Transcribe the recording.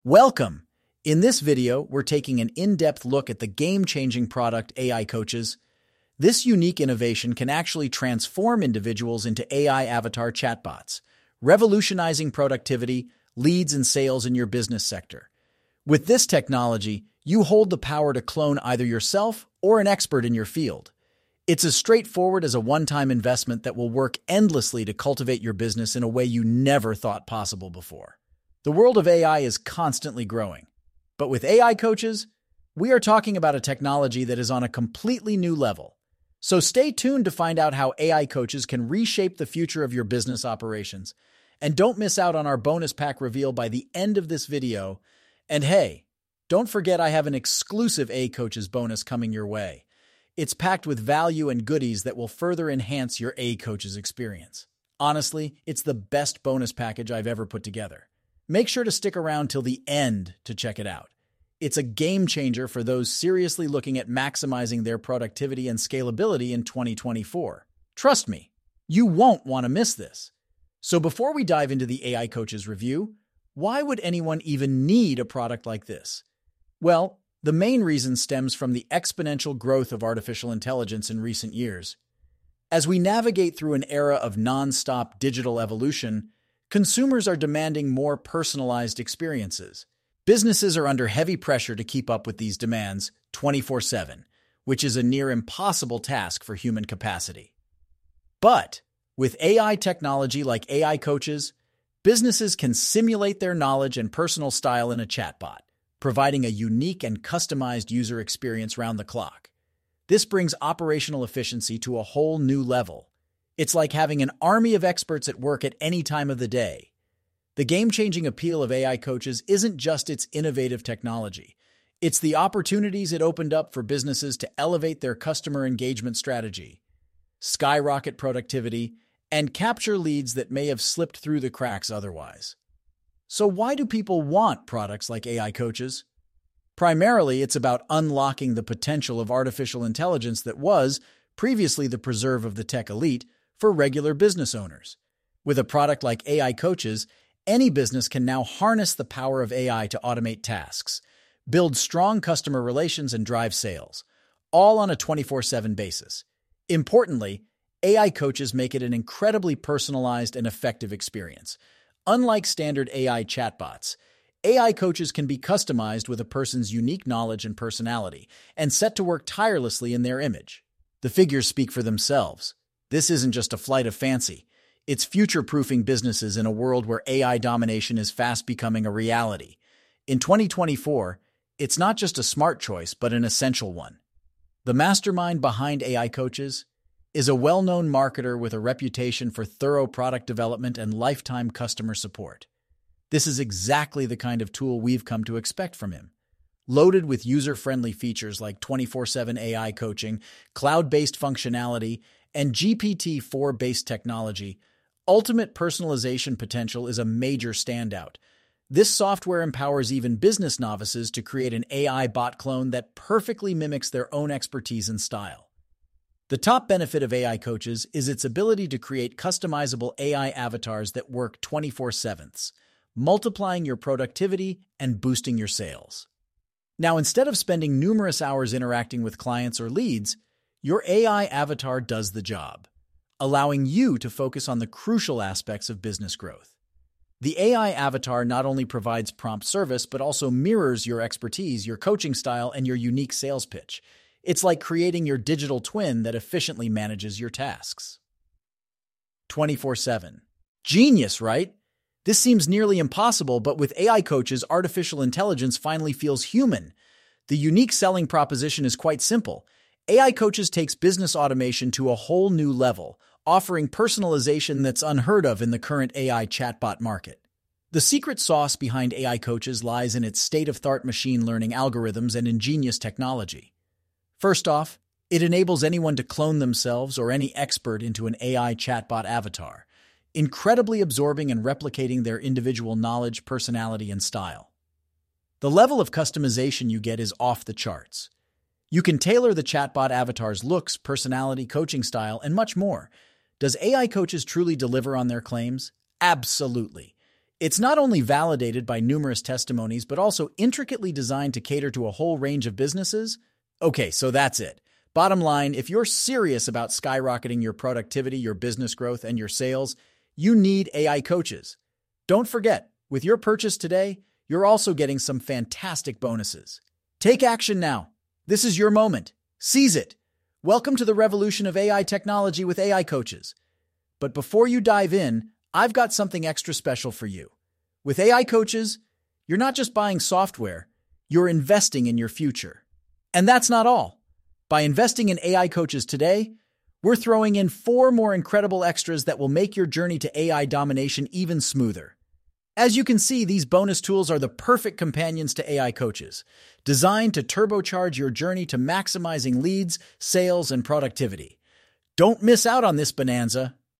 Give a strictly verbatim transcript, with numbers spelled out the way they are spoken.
Welcome! In this video, we're taking an in-depth look at the game-changing product A I Coaches. This unique innovation can actually transform individuals into A I avatar chatbots, revolutionizing productivity, leads, and sales in your business sector. With this technology, you hold the power to clone either yourself or an expert in your field. It's as straightforward as a one-time investment that will work endlessly to cultivate your business in a way you never thought possible before. The world of A I is constantly growing. But with A I Coaches, we are talking about a technology that is on a completely new level. So stay tuned to find out how A I Coaches can reshape the future of your business operations. And don't miss out on our bonus pack reveal by the end of this video. And hey, don't forget I have an exclusive A I Coaches bonus coming your way. It's packed with value and goodies that will further enhance your A I Coaches experience. Honestly, it's the best bonus package I've ever put together. Make sure to stick around till the end to check it out. It's a game changer for those seriously looking at maximizing their productivity and scalability in twenty twenty-four. Trust me, you won't want to miss this. So before we dive into the A I Coaches review, why would anyone even need a product like this? Well, the main reason stems from the exponential growth of artificial intelligence in recent years. As we navigate through an era of non-stop digital evolution, consumers are demanding more personalized experiences. Businesses are under heavy pressure to keep up with these demands twenty-four seven, which is a near impossible task for human capacity. But with A I technology like A I Coaches, businesses can simulate their knowledge and personal style in a chatbot, providing a unique and customized user experience round the clock. This brings operational efficiency to a whole new level. It's like having an army of experts at work at any time of the day. The game-changing appeal of A I Coaches isn't just its innovative technology. It's the opportunities it opened up for businesses to elevate their customer engagement strategy, skyrocket productivity, and capture leads that may have slipped through the cracks otherwise. So why do people want products like A I Coaches? Primarily, it's about unlocking the potential of artificial intelligence that was, previously the preserve of the tech elite, for regular business owners. With a product like A I Coaches, any business can now harness the power of A I to automate tasks, build strong customer relations, and drive sales, all on a twenty-four seven basis. Importantly, A I Coaches make it an incredibly personalized and effective experience. Unlike standard A I chatbots, A I Coaches can be customized with a person's unique knowledge and personality, and set to work tirelessly in their image. The figures speak for themselves. This isn't just a flight of fancy. It's future-proofing businesses in a world where A I domination is fast becoming a reality. In twenty twenty-four, it's not just a smart choice, but an essential one. The mastermind behind A I Coaches is a well-known marketer with a reputation for thorough product development and lifetime customer support. This is exactly the kind of tool we've come to expect from him. Loaded with user-friendly features like twenty-four seven A I coaching, cloud-based functionality, and G P T four-based technology, ultimate personalization potential is a major standout. This software empowers even business novices to create an A I bot clone that perfectly mimics their own expertise and style. The top benefit of A I Coaches is its ability to create customizable A I avatars that work twenty-four seven, multiplying your productivity and boosting your sales. Now, instead of spending numerous hours interacting with clients or leads, your A I avatar does the job, allowing you to focus on the crucial aspects of business growth. The A I avatar not only provides prompt service, but also mirrors your expertise, your coaching style, and your unique sales pitch. It's like creating your digital twin that efficiently manages your tasks. twenty-four seven. Genius, right? This seems nearly impossible, but with A I Coaches, artificial intelligence finally feels human. The unique selling proposition is quite simple. A I Coaches takes business automation to a whole new level, offering personalization that's unheard of in the current A I chatbot market. The secret sauce behind A I Coaches lies in its state-of-the-art machine learning algorithms and ingenious technology. First off, it enables anyone to clone themselves or any expert into an A I chatbot avatar, incredibly absorbing and replicating their individual knowledge, personality, and style. The level of customization you get is off the charts. You can tailor the chatbot avatar's looks, personality, coaching style, and much more. Does A I Coaches truly deliver on their claims? Absolutely. It's not only validated by numerous testimonies, but also intricately designed to cater to a whole range of businesses. Okay, so that's it. Bottom line, if you're serious about skyrocketing your productivity, your business growth, and your sales, you need A I coaches. Don't forget, with your purchase today, you're also getting some fantastic bonuses. Take action now. This is your moment. Seize it. Welcome to the revolution of A I technology with A I coaches. But before you dive in, I've got something extra special for you. With A I coaches, you're not just buying software, you're investing in your future. And that's not all. By investing in A I coaches today, we're throwing in four more incredible extras that will make your journey to A I domination even smoother. As you can see, these bonus tools are the perfect companions to A I coaches, designed to turbocharge your journey to maximizing leads, sales, and productivity. Don't miss out on this bonanza.